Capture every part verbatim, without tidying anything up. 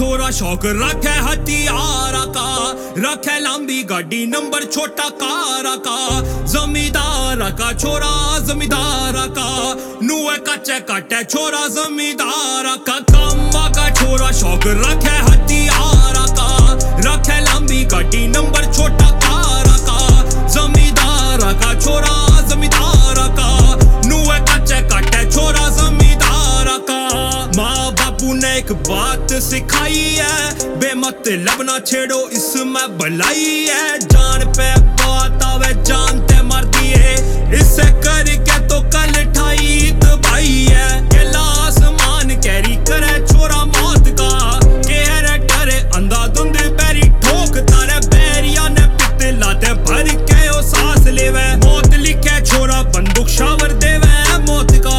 छोरा शौक रखे हथियार का, रखे लंबी गाड़ी नंबर छोटा कार का। जमींदार का छोरा जमींदार का, नुए कच्चे काटे छोरा जमींदार का। कम्मा का छोरा शौक रखे हथियार का, रखे लंबी गाड़ी नंबर छोटा कार का। जमींदार का छोरा जमींदार का, नुए कच्चे काटे छोरा जमींदार का। माँ बापू ने एक बात सिखाई है, बेमतलब ना छेड़ो इसमें भलाई है। जान पे बात आवे जान ते मर दिए, इससे करके तो कल ठाई भाई है। केला आसमान कैरी करे छोरा मौत का, केहरे डरे अंधा धुंध पैरी ठोक तारे। बैरिया ने पित लाते भर के ओ सांस लेवे, मौत लिखे छोरा बंदूक शावर देवे मौत का।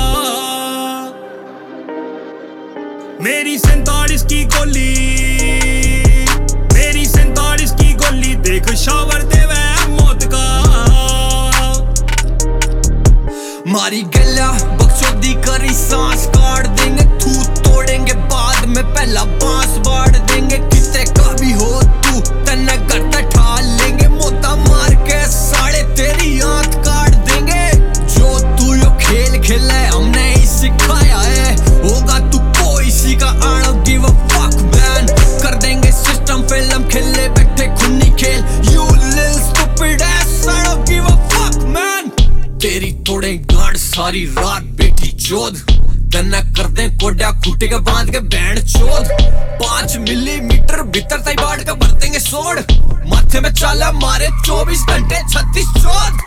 मेरी सैंतालीस की गोली, मेरी सैंतालीस की गोली देख शावर देवे मौत का। मारी गला बकचोदी करी सांस काट देंगे, थू तोड़ेंगे बाद में पहला बांस बाढ़ देंगे। कितने का भी हो तू तन्ने करता ठाल लेंगे, मोता मार के साड़े तेरी आंख काट देंगे। जो तू यो खेल खेला है हमने ही सिखाया है, होगा तू कोई सी का I don't give a fuck man। कर देंगे सिस्टम फिल्म खेले बैठे खुन्नी खेल, you little stupid ass I don't give a fuck man। तेरी तोड़े गांड सारी रात बेटी चोद, तन्ना कर दे कोड्या खूटे के बांध के बैंड चोद। पांच मिलीमीटर भीतर तई बाढ़ का भर देंगे सोड, माथे में चाला मारे चौबीस घंटे छत्तीस चौद।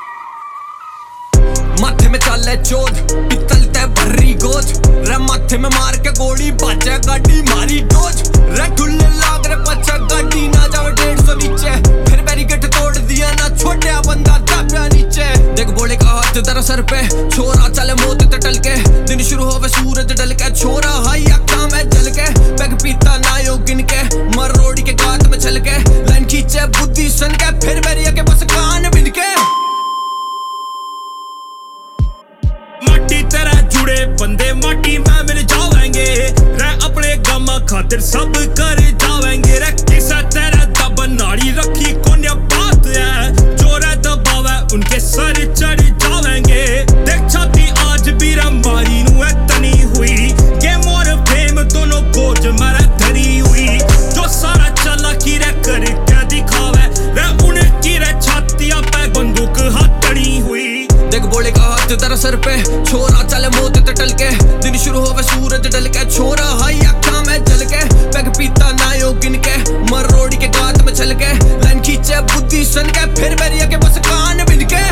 माथे में चाले चोद पित्तल ते भर्री गोज, रे माथे में मार के गोली बाजे गाड़ी मारी डोज। रे ठुल्ले लाग रे पछा गाड़ी ना जावे डेढ़ सौ नीचे, फिर बैरिकेड तोड़ दिया ना छोटा बंदा दबा नीचे। देख बोले का हाथ तेरा सर पे छोरा चले मौत ते टल के, दिन शुरू होवे सूरज ढल के छोरा हाई अक्का में जल के। पैग पीता ना यो गिन के मर रोड़ी के गात में चल के, लाइन खींचे बुद्धि सन के फिर बैरिया के बस कान बिन के। माटी तेरे जुड़े बंदे माटी में मिल जावेंगे, रे अपने गम खातिर सब कर जावेंगे। रे किसा तेरे दब नाड़ी रखी कोन्या बात है, जो रे दबावे उनके सर चढ़ जावेंगे। देख छाती आज भी रंबारी नू है तनी हुई, गेम और फेम दोनों बोझ मेरे धरी हुई। जो सारा चला की रे करके दिखावे, रे उनकी रे छातियां पे बंदूक हथड़ी हुई। देख बोले का हाथ तेरा सर पे छोरा चले मौत ते टल के, दिन शुरू होवे सूरज ढल के छोरा हाई अक्का में जल के। पैग पीता ना यो गिन के मर रोड़ी के गात में चल के, लाइन खींचे बुद्धि सन के फिर बैरिया के बस कान बिन के।